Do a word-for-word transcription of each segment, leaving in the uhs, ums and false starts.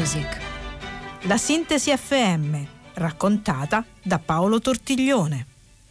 Music. La Sintesi F M, raccontata da Paolo Tortiglione.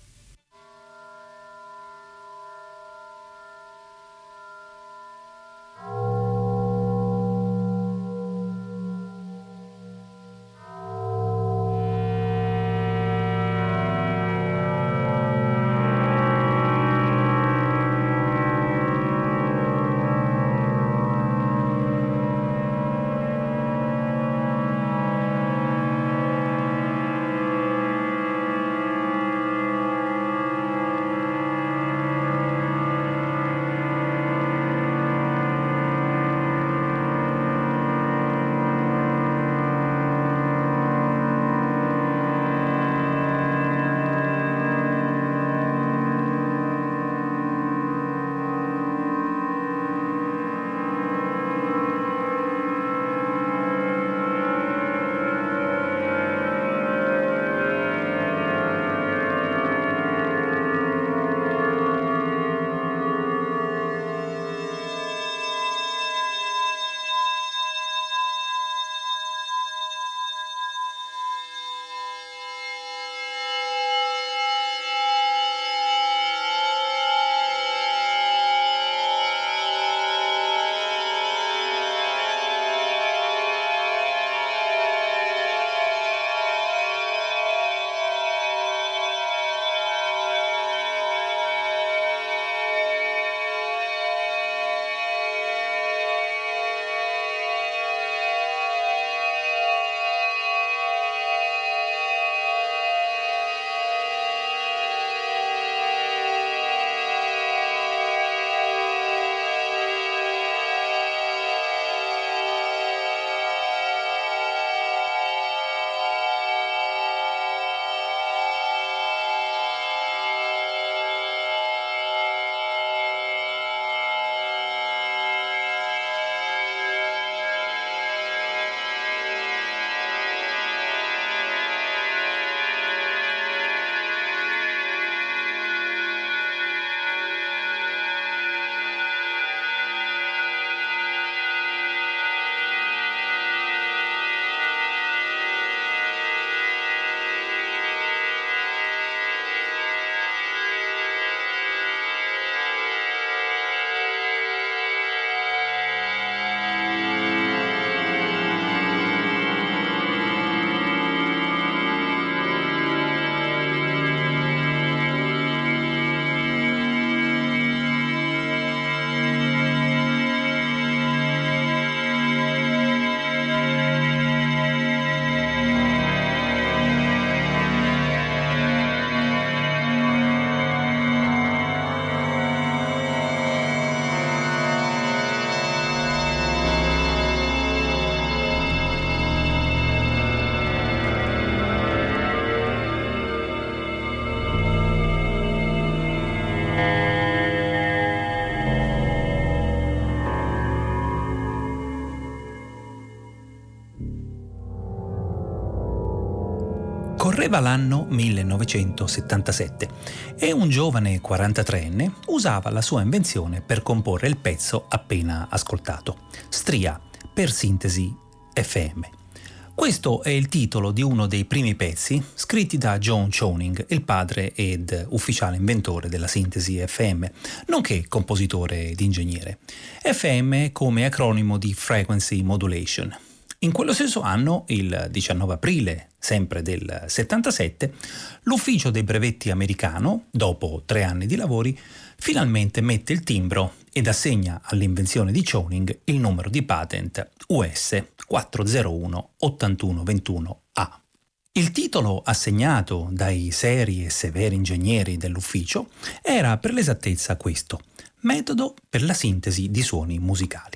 Correva l'anno millenovecentosettantasette e un giovane quarantatreenne usava la sua invenzione per comporre il pezzo appena ascoltato, Stria, per sintesi F M. Questo è il titolo di uno dei primi pezzi scritti da John Choning, il padre ed ufficiale inventore della sintesi F M, nonché compositore ed ingegnere. F M come acronimo di Frequency Modulation. In quello stesso anno, il diciannove aprile, sempre del settantasette, l'ufficio dei brevetti americano, dopo tre anni di lavori, finalmente mette il timbro ed assegna all'invenzione di Choning il numero di patent U S quattrocentouno ottantuno ventuno A. Il titolo assegnato dai seri e severi ingegneri dell'ufficio era per l'esattezza questo: metodo per la sintesi di suoni musicali.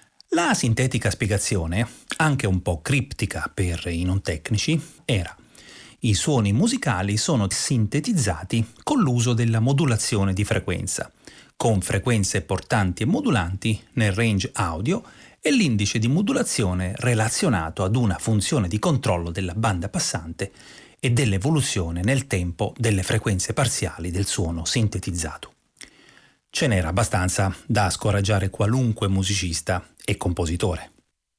La sintetica spiegazione, anche un po' criptica per i non tecnici, era: i suoni musicali sono sintetizzati con l'uso della modulazione di frequenza, con frequenze portanti e modulanti nel range audio e l'indice di modulazione relazionato ad una funzione di controllo della banda passante e dell'evoluzione nel tempo delle frequenze parziali del suono sintetizzato. Ce n'era abbastanza da scoraggiare qualunque musicista e compositore.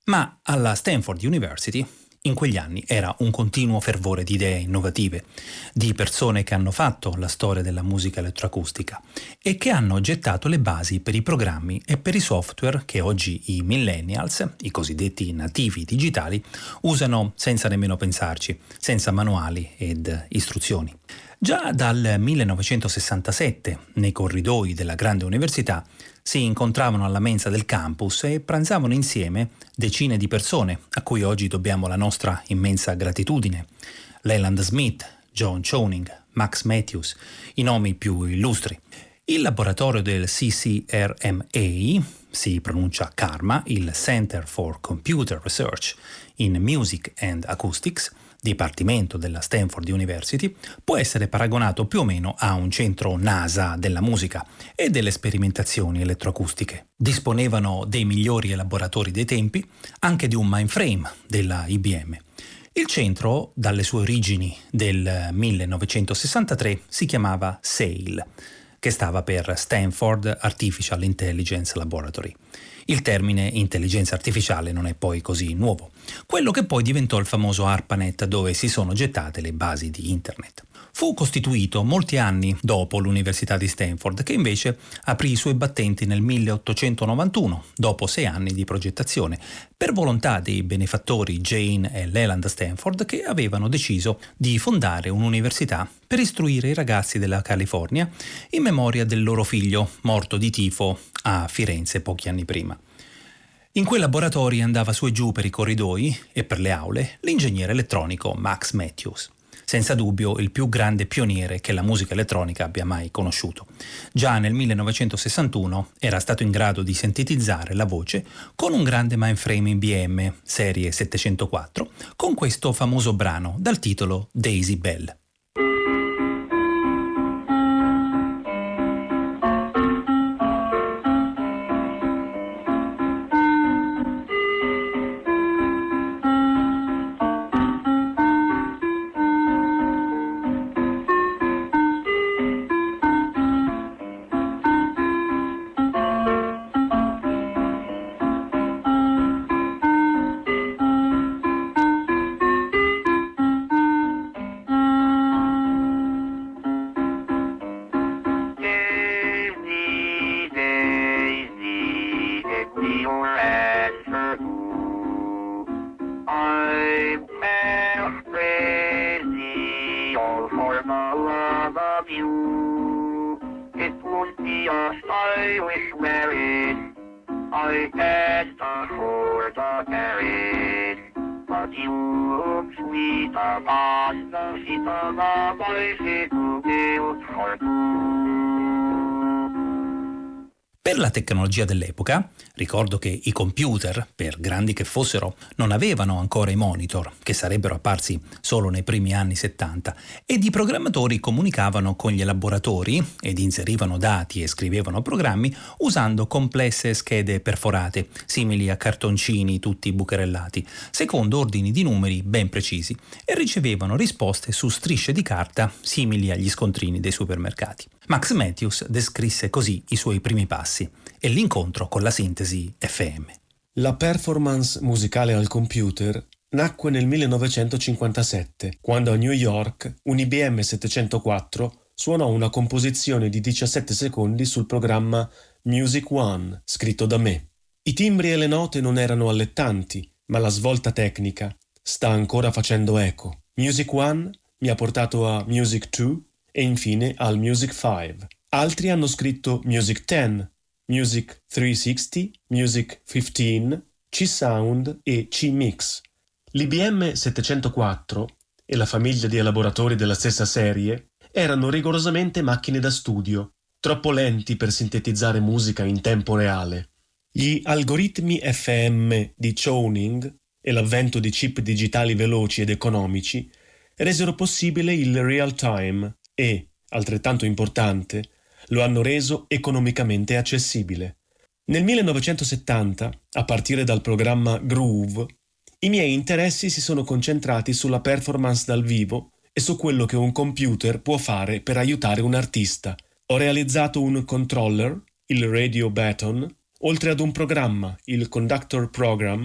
Ma alla Stanford University in quegli anni era un continuo fervore di idee innovative, di persone che hanno fatto la storia della musica elettroacustica e che hanno gettato le basi per i programmi e per i software che oggi i millennials, i cosiddetti nativi digitali, usano senza nemmeno pensarci, senza manuali ed istruzioni. Già dal millenovecentosessantasette, nei corridoi della grande università, si incontravano alla mensa del campus e pranzavano insieme decine di persone a cui oggi dobbiamo la nostra immensa gratitudine. Leland Smith, John Chowning, Max Matthews, i nomi più illustri. Il laboratorio del C C R M A, si pronuncia CARMA, il Center for Computer Research in Music and Acoustics, dipartimento della Stanford University, può essere paragonato più o meno a un centro NASA della musica e delle sperimentazioni elettroacustiche. Disponevano dei migliori elaboratori dei tempi, anche di un mainframe della I B M. Il centro, dalle sue origini del millenovecentosessantatré, si chiamava SAIL, che stava per Stanford Artificial Intelligence Laboratory. Il termine intelligenza artificiale non è poi così nuovo, quello che poi diventò il famoso ARPANET, dove si sono gettate le basi di Internet. Fu costituito molti anni dopo l'Università di Stanford, che invece aprì i suoi battenti nel milleottocentonovantuno, dopo sei anni di progettazione, per volontà dei benefattori Jane e Leland Stanford, che avevano deciso di fondare un'università per istruire i ragazzi della California in memoria del loro figlio morto di tifo a Firenze pochi anni prima. In quei laboratori andava su e giù per i corridoi e per le aule l'ingegnere elettronico Max Matthews, senza dubbio il più grande pioniere che la musica elettronica abbia mai conosciuto. Già nel millenovecentosessantuno era stato in grado di sintetizzare la voce con un grande mainframe I B M serie settecentoquattro, con questo famoso brano dal titolo Daisy Bell. Per la tecnologia dell'epoca, ricordo che i computer, per grandi che fossero, non avevano ancora i monitor, che sarebbero apparsi solo nei primi anni settanta, ed i programmatori comunicavano con gli elaboratori ed inserivano dati e scrivevano programmi usando complesse schede perforate, simili a cartoncini tutti bucherellati, secondo ordini di numeri ben precisi, e ricevevano risposte su strisce di carta simili agli scontrini dei supermercati. Max Matthews descrisse così i suoi primi passi e l'incontro con la sintesi F M. La performance musicale al computer nacque nel millenovecentocinquantasette, quando a New York un I B M settecentoquattro suonò una composizione di diciassette secondi sul programma Music One, scritto da me. I timbri e le note non erano allettanti, ma la svolta tecnica sta ancora facendo eco. Music One mi ha portato a Music Two e infine al Music cinque. Altri hanno scritto Music dieci, Music trecentosessanta, Music quindici, C-Sound e C-Mix. L'I B M settecentoquattro e la famiglia di elaboratori della stessa serie erano rigorosamente macchine da studio, troppo lenti per sintetizzare musica in tempo reale. Gli algoritmi F M di Chowning e l'avvento di chip digitali veloci ed economici resero possibile il real time e, altrettanto importante, lo hanno reso economicamente accessibile. Nel millenovecentosettanta, a partire dal programma Groove, i miei interessi si sono concentrati sulla performance dal vivo e su quello che un computer può fare per aiutare un artista. Ho realizzato un controller, il Radio Baton, oltre ad un programma, il Conductor Program,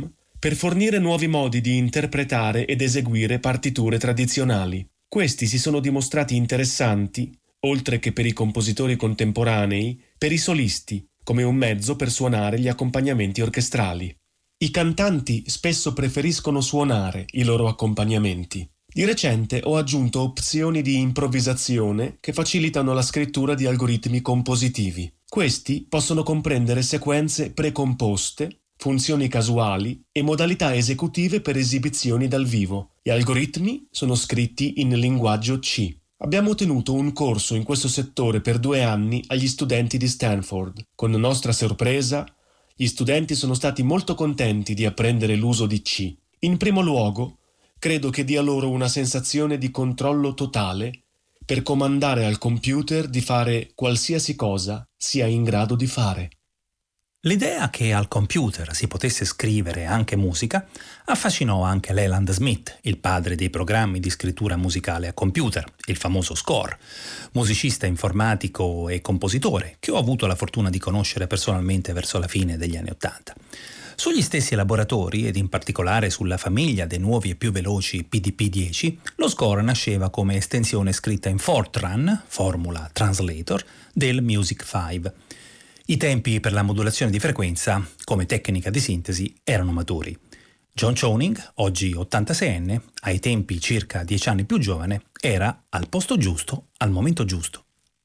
per fornire nuovi modi di interpretare ed eseguire partiture tradizionali. Questi si sono dimostrati interessanti, oltre che per i compositori contemporanei, per i solisti, come un mezzo per suonare gli accompagnamenti orchestrali. I cantanti spesso preferiscono suonare i loro accompagnamenti. Di recente ho aggiunto opzioni di improvvisazione che facilitano la scrittura di algoritmi compositivi. Questi possono comprendere sequenze precomposte, funzioni casuali e modalità esecutive per esibizioni dal vivo. Gli algoritmi sono scritti in linguaggio C. Abbiamo tenuto un corso in questo settore per due anni agli studenti di Stanford. Con nostra sorpresa, gli studenti sono stati molto contenti di apprendere l'uso di C. In primo luogo, credo che dia loro una sensazione di controllo totale per comandare al computer di fare qualsiasi cosa sia in grado di fare. L'idea che al computer si potesse scrivere anche musica affascinò anche Leland Smith, il padre dei programmi di scrittura musicale a computer, il famoso Score, musicista informatico e compositore che ho avuto la fortuna di conoscere personalmente verso la fine degli anni Ottanta. Sugli stessi elaboratori, ed in particolare sulla famiglia dei nuovi e più veloci P D P dieci, lo Score nasceva come estensione scritta in Fortran, formula Translator, del Music cinque. I tempi per la modulazione di frequenza, come tecnica di sintesi, erano maturi. John Choning, oggi ottantaseienne, ai tempi circa dieci anni più giovane, era al posto giusto, al momento giusto.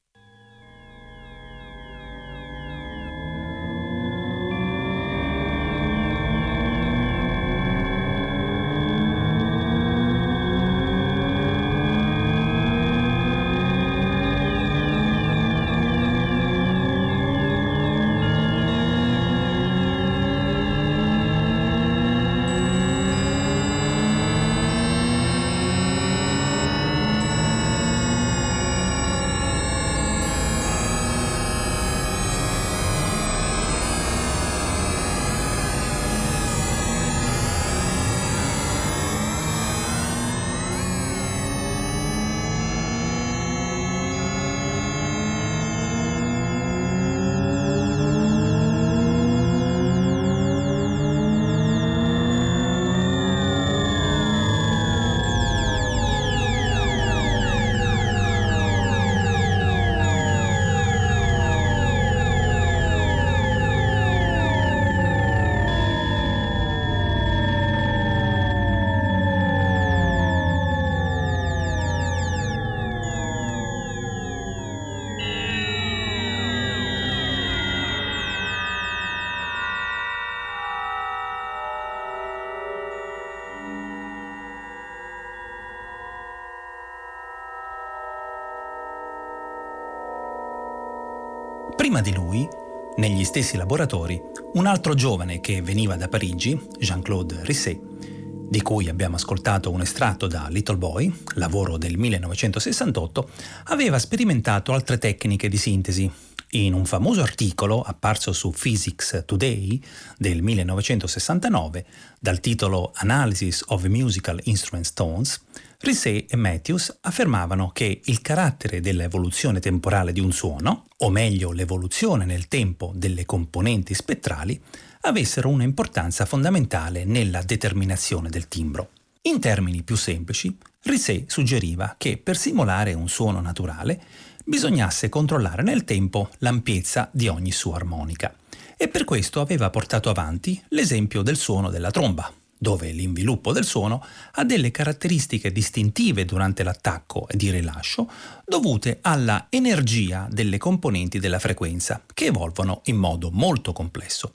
Prima di lui, negli stessi laboratori, un altro giovane che veniva da Parigi, Jean-Claude Risset, di cui abbiamo ascoltato un estratto da Little Boy, lavoro del millenovecentosessantotto, aveva sperimentato altre tecniche di sintesi. In un famoso articolo apparso su Physics Today del millenovecentosessantanove, dal titolo Analysis of Musical Instrument Tones, Risset e Matthews affermavano che il carattere dell'evoluzione temporale di un suono, o meglio l'evoluzione nel tempo delle componenti spettrali, avessero una importanza fondamentale nella determinazione del timbro. In termini più semplici, Risset suggeriva che per simulare un suono naturale bisognasse controllare nel tempo l'ampiezza di ogni sua armonica, e per questo aveva portato avanti l'esempio del suono della tromba, dove l'inviluppo del suono ha delle caratteristiche distintive durante l'attacco e di rilascio dovute alla energia delle componenti della frequenza che evolvono in modo molto complesso.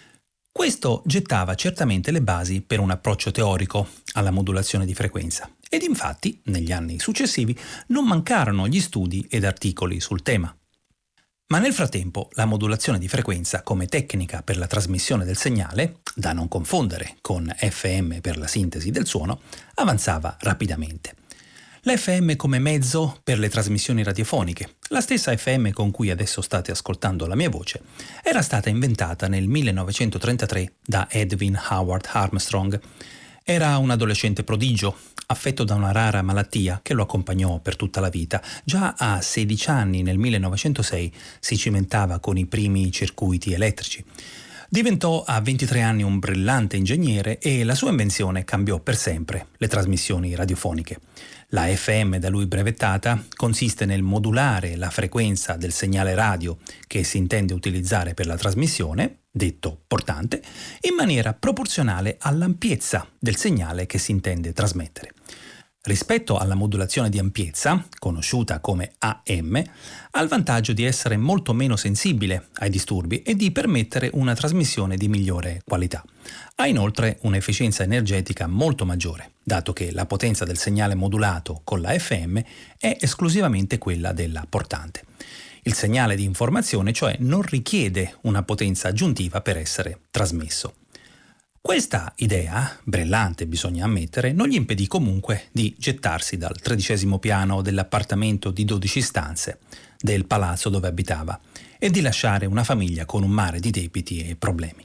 Questo gettava certamente le basi per un approccio teorico alla modulazione di frequenza, ed infatti negli anni successivi non mancarono gli studi ed articoli sul tema. Ma nel frattempo la modulazione di frequenza come tecnica per la trasmissione del segnale, da non confondere con F M per la sintesi del suono, avanzava rapidamente. L'F M come mezzo per le trasmissioni radiofoniche, la stessa F M con cui adesso state ascoltando la mia voce, era stata inventata nel millenovecentotrentatré da Edwin Howard Armstrong. Era un adolescente prodigio, affetto da una rara malattia che lo accompagnò per tutta la vita. Già a sedici anni, nel millenovecentosei, si cimentava con i primi circuiti elettrici. Diventò a ventitré anni un brillante ingegnere e la sua invenzione cambiò per sempre le trasmissioni radiofoniche. La F M da lui brevettata consiste nel modulare la frequenza del segnale radio che si intende utilizzare per la trasmissione, detto portante, in maniera proporzionale all'ampiezza del segnale che si intende trasmettere. Rispetto alla modulazione di ampiezza, conosciuta come A M, ha il vantaggio di essere molto meno sensibile ai disturbi e di permettere una trasmissione di migliore qualità. Ha inoltre un'efficienza energetica molto maggiore, dato che la potenza del segnale modulato con la F M è esclusivamente quella della portante. Il segnale di informazione, cioè, non richiede una potenza aggiuntiva per essere trasmesso. Questa idea, brillante bisogna ammettere, non gli impedì comunque di gettarsi dal tredicesimo piano dell'appartamento di dodici stanze del palazzo dove abitava e di lasciare una famiglia con un mare di debiti e problemi.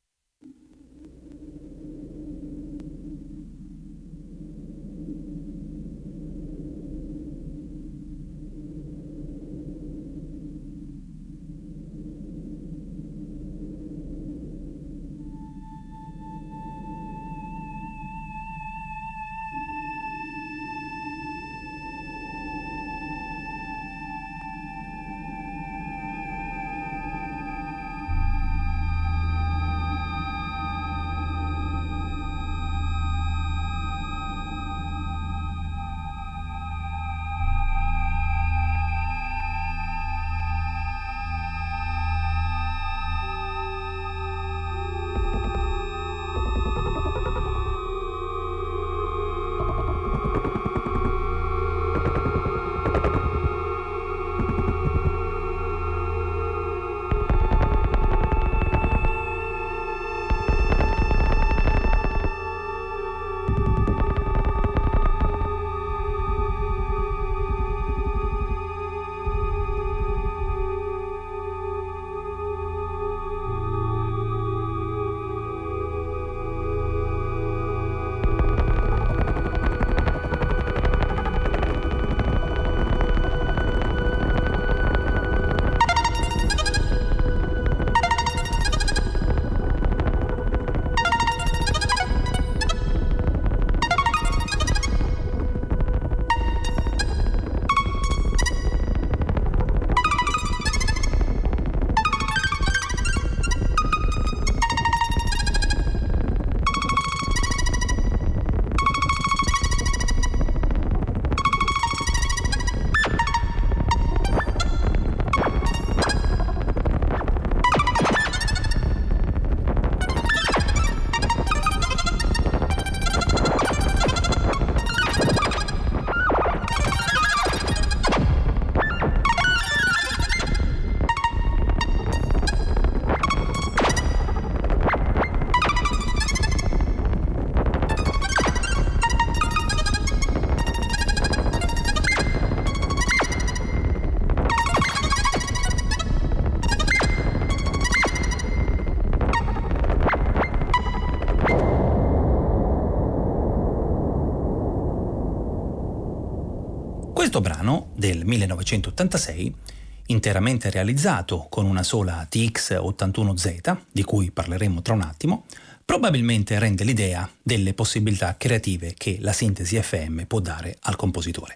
Questo brano del millenovecentottantasei, interamente realizzato con una sola T X ottantuno Z, di cui parleremo tra un attimo, probabilmente rende l'idea delle possibilità creative che la sintesi F M può dare al compositore.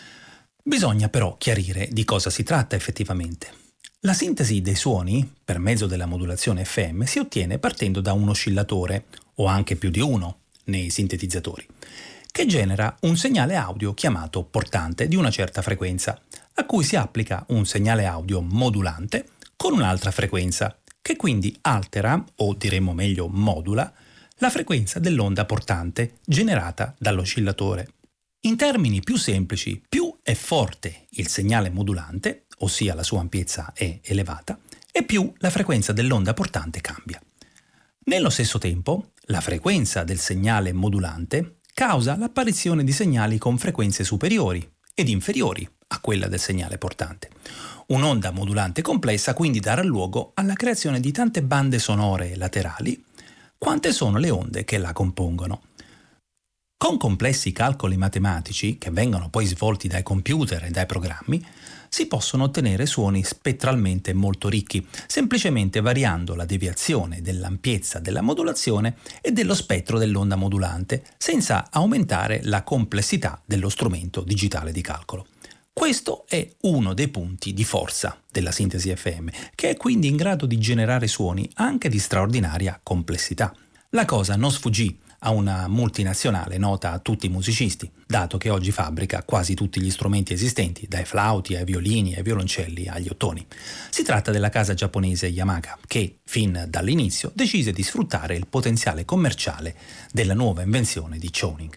Bisogna però chiarire di cosa si tratta effettivamente. La sintesi dei suoni, per mezzo della modulazione F M, si ottiene partendo da un oscillatore, o anche più di uno, nei sintetizzatori, che genera un segnale audio chiamato portante di una certa frequenza, a cui si applica un segnale audio modulante con un'altra frequenza, che quindi altera, o diremmo meglio modula, la frequenza dell'onda portante generata dall'oscillatore. In termini più semplici, più è forte il segnale modulante, ossia la sua ampiezza è elevata, e più la frequenza dell'onda portante cambia. Nello stesso tempo, la frequenza del segnale modulante causa l'apparizione di segnali con frequenze superiori ed inferiori a quella del segnale portante. Un'onda modulante complessa quindi darà luogo alla creazione di tante bande sonore laterali, quante sono le onde che la compongono. Con complessi calcoli matematici, che vengono poi svolti dai computer e dai programmi, si possono ottenere suoni spettralmente molto ricchi, semplicemente variando la deviazione dell'ampiezza della modulazione e dello spettro dell'onda modulante, senza aumentare la complessità dello strumento digitale di calcolo. Questo è uno dei punti di forza della sintesi F M, che è quindi in grado di generare suoni anche di straordinaria complessità. La cosa non sfuggì a una multinazionale nota a tutti i musicisti, dato che oggi fabbrica quasi tutti gli strumenti esistenti, dai flauti ai violini ai violoncelli agli ottoni. Si tratta della casa giapponese Yamaha, che fin dall'inizio decise di sfruttare il potenziale commerciale della nuova invenzione di Choning.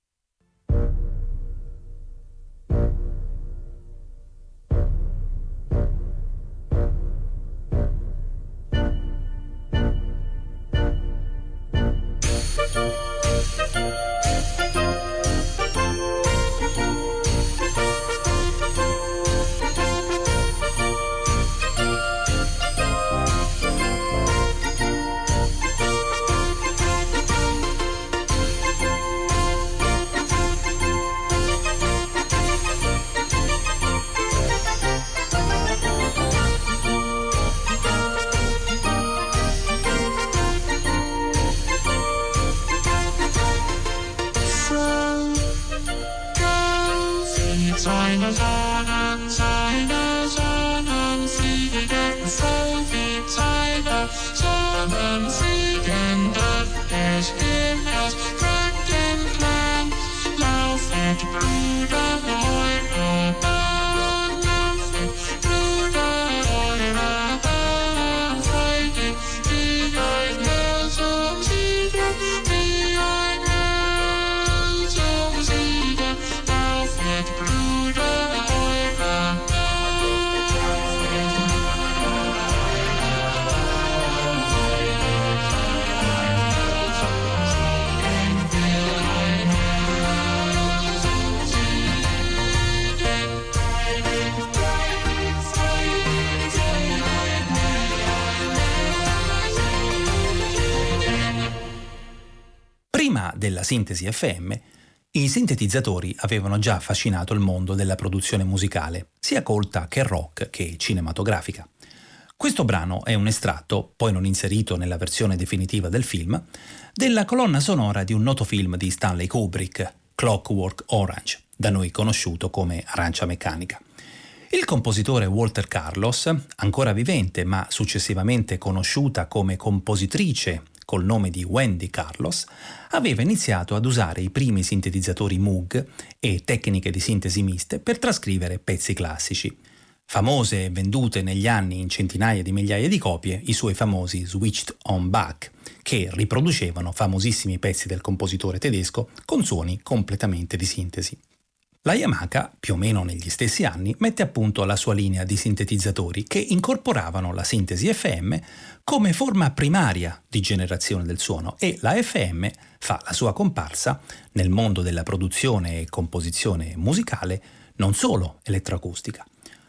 Della sintesi F M, i sintetizzatori avevano già affascinato il mondo della produzione musicale, sia colta che rock che cinematografica. Questo brano è un estratto, poi non inserito nella versione definitiva del film, della colonna sonora di un noto film di Stanley Kubrick, Clockwork Orange, da noi conosciuto come Arancia Meccanica. Il compositore Walter Carlos, ancora vivente ma successivamente conosciuta come compositrice col nome di Wendy Carlos, aveva iniziato ad usare i primi sintetizzatori Moog e tecniche di sintesi miste per trascrivere pezzi classici. Famose e vendute negli anni in centinaia di migliaia di copie i suoi famosi Switched on Bach, che riproducevano famosissimi pezzi del compositore tedesco con suoni completamente di sintesi. La Yamaha, più o meno negli stessi anni, mette a punto la sua linea di sintetizzatori che incorporavano la sintesi F M come forma primaria di generazione del suono, e la F M fa la sua comparsa nel mondo della produzione e composizione musicale non solo elettroacustica.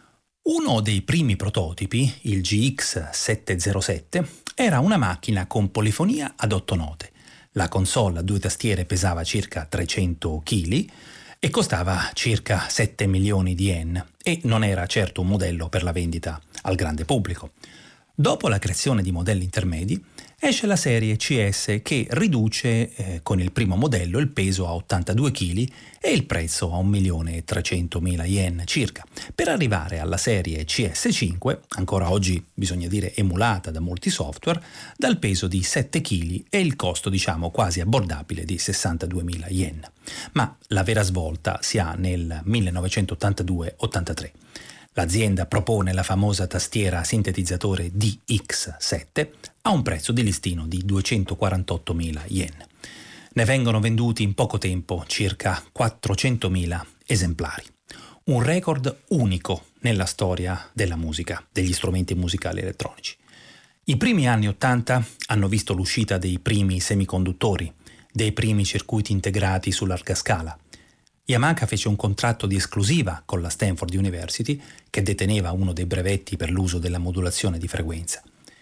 Uno dei primi prototipi, il G X settecentossette, era una macchina con polifonia ad otto note. La console a due tastiere pesava circa trecento chili e costava circa sette milioni di yen, e non era certo un modello per la vendita al grande pubblico. Dopo la creazione di modelli intermedi, esce la serie C S che riduce eh, con il primo modello il peso a ottantadue chili e il prezzo a un milione e trecentomila yen circa, per arrivare alla serie C S cinque, ancora oggi bisogna dire emulata da molti software, dal peso di sette chili e il costo diciamo quasi abbordabile di sessantaduemila yen. Ma la vera svolta si ha nel millenovecentottantadue ottantatré. L'azienda propone la famosa tastiera sintetizzatore D X sette a un prezzo di listino di duecentoquarantottomila yen. Ne vengono venduti in poco tempo circa quattrocentomila esemplari. Un record unico nella storia della musica, degli strumenti musicali elettronici. I primi anni ottanta hanno visto l'uscita dei primi semiconduttori, dei primi circuiti integrati su larga scala. Yamaha fece un contratto di esclusiva con la Stanford University, che deteneva uno dei brevetti per l'uso della modulazione di frequenza.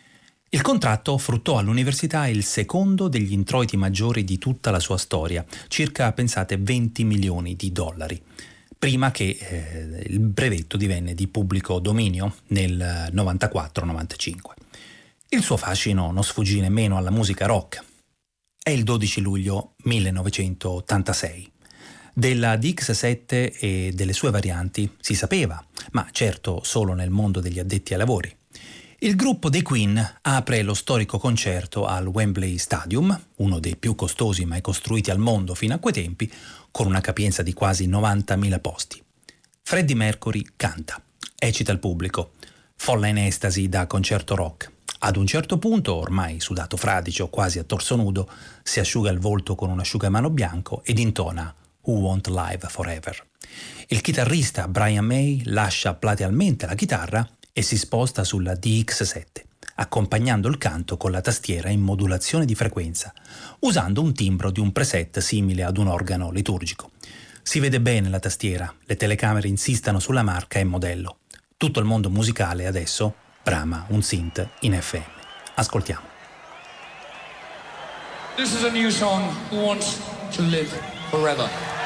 Il contratto fruttò all'università il secondo degli introiti maggiori di tutta la sua storia, circa, pensate, venti milioni di dollari, prima che eh, il brevetto divenne di pubblico dominio nel novantaquattro novantacinque. Il suo fascino non sfuggì nemmeno alla musica rock. È il dodici luglio millenovecentottantasei. Della D X sette e delle sue varianti si sapeva, ma certo solo nel mondo degli addetti ai lavori. Il gruppo dei Queen apre lo storico concerto al Wembley Stadium, uno dei più costosi mai costruiti al mondo fino a quei tempi, con una capienza di quasi novantamila posti. Freddie Mercury canta, eccita il pubblico, folla in estasi da concerto rock. Ad un certo punto, ormai sudato fradicio, quasi a torso nudo, si asciuga il volto con un asciugamano bianco ed intona Who Won't Live Forever. Il chitarrista Brian May lascia platealmente la chitarra e si sposta sulla D X sette, accompagnando il canto con la tastiera in modulazione di frequenza, usando un timbro di un preset simile ad un organo liturgico. Si vede bene la tastiera, le telecamere insistono sulla marca e modello. Tutto il mondo musicale adesso brama un synth in F M. Ascoltiamo. This is a new song, Who Wants to Live Forever.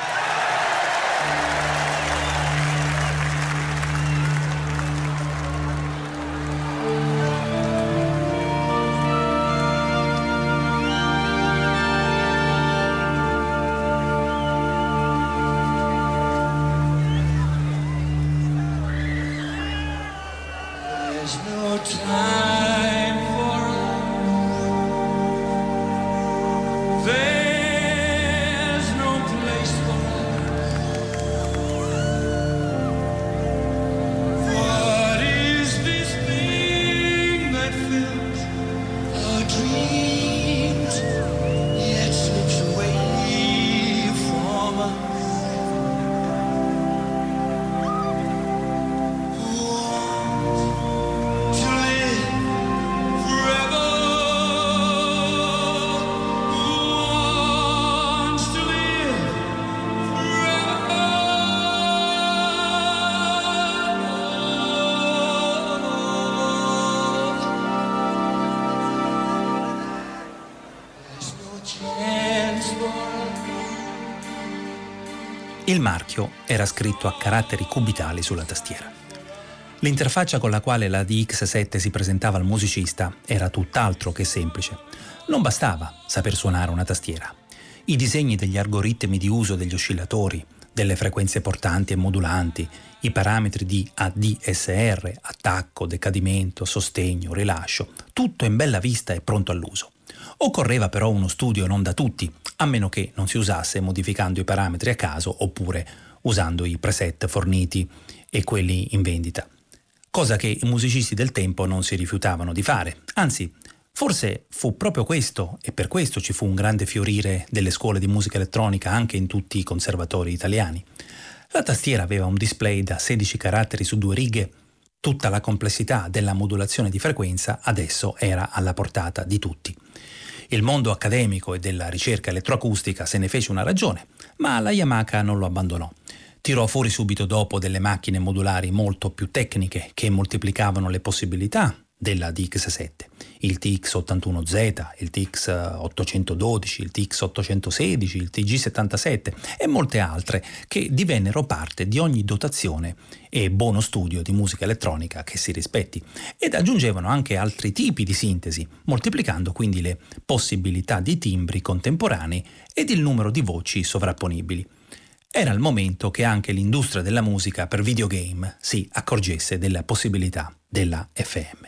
Il marchio era scritto a caratteri cubitali sulla tastiera. L'interfaccia con la quale la D X sette si presentava al musicista era tutt'altro che semplice. Non bastava saper suonare una tastiera. I disegni degli algoritmi di uso degli oscillatori, delle frequenze portanti e modulanti, i parametri di A D S R, attacco, decadimento, sostegno, rilascio, tutto in bella vista e pronto all'uso. Occorreva però uno studio non da tutti, a meno che non si usasse modificando i parametri a caso oppure usando i preset forniti e quelli in vendita. Cosa che i musicisti del tempo non si rifiutavano di fare. Anzi, forse fu proprio questo, e per questo ci fu un grande fiorire delle scuole di musica elettronica anche in tutti i conservatori italiani. La tastiera aveva un display da sedici caratteri su due righe. Tutta la complessità della modulazione di frequenza adesso era alla portata di tutti. Il mondo accademico e della ricerca elettroacustica se ne fece una ragione, ma la Yamaha non lo abbandonò. Tirò fuori subito dopo delle macchine modulari molto più tecniche che moltiplicavano le possibilità della D X sette, il T X ottantuno Z, il T X ottocentododici, il T X ottocentosedici, il T G settantasette e molte altre che divennero parte di ogni dotazione e buono studio di musica elettronica che si rispetti, ed aggiungevano anche altri tipi di sintesi, moltiplicando quindi le possibilità di timbri contemporanei ed il numero di voci sovrapponibili. Era il momento che anche l'industria della musica per videogame si accorgesse della possibilità della F M.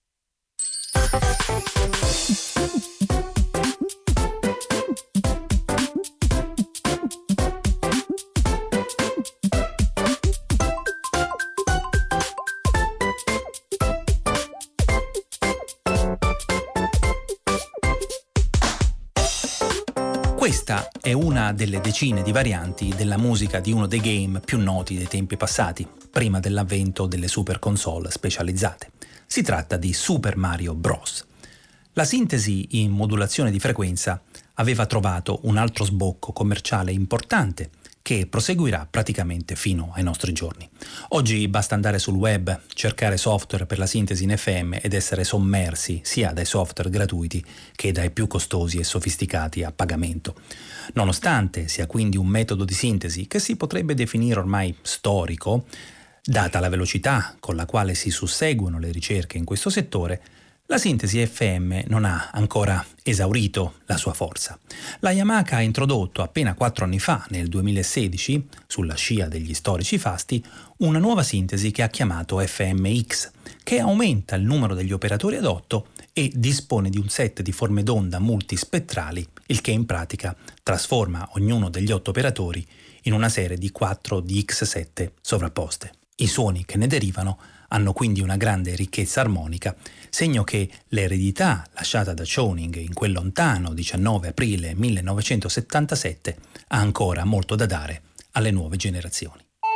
Questa è una delle decine di varianti della musica di uno dei game più noti dei tempi passati, prima dell'avvento delle super console specializzate. Si tratta di Super Mario Bros. La sintesi in modulazione di frequenza aveva trovato un altro sbocco commerciale importante che proseguirà praticamente fino ai nostri giorni. Oggi basta andare sul web, cercare software per la sintesi in F M ed essere sommersi sia dai software gratuiti che dai più costosi e sofisticati a pagamento. Nonostante sia quindi un metodo di sintesi che si potrebbe definire ormai storico, data la velocità con la quale si susseguono le ricerche in questo settore, la sintesi F M non ha ancora esaurito la sua forza. La Yamaha ha introdotto appena quattro anni fa, nel duemilasedici, sulla scia degli storici fasti, una nuova sintesi che ha chiamato F M X, che aumenta il numero degli operatori ad otto e dispone di un set di forme d'onda multispettrali, il che in pratica trasforma ognuno degli otto operatori in una serie di quattro D X sette sovrapposte. I suoni che ne derivano hanno quindi una grande ricchezza armonica, segno che l'eredità lasciata da Choning in quel lontano diciannove aprile millenovecentosettantasette ha ancora molto da dare alle nuove generazioni.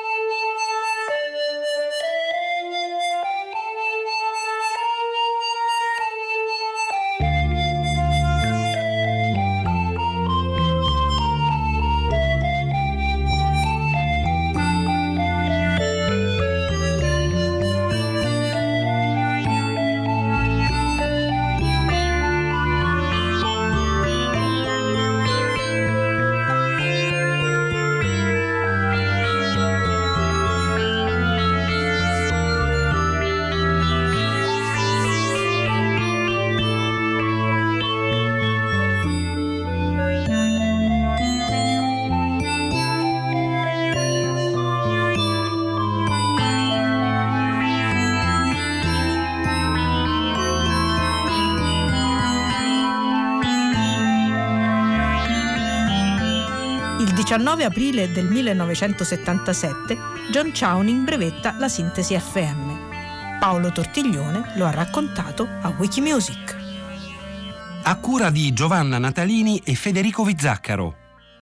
Il diciannove aprile del millenovecentosettantasette John Chowning brevetta la sintesi F M. Paolo Tortiglione lo ha raccontato a Wikimusic. A cura di Giovanna Natalini e Federico Vizzaccaro.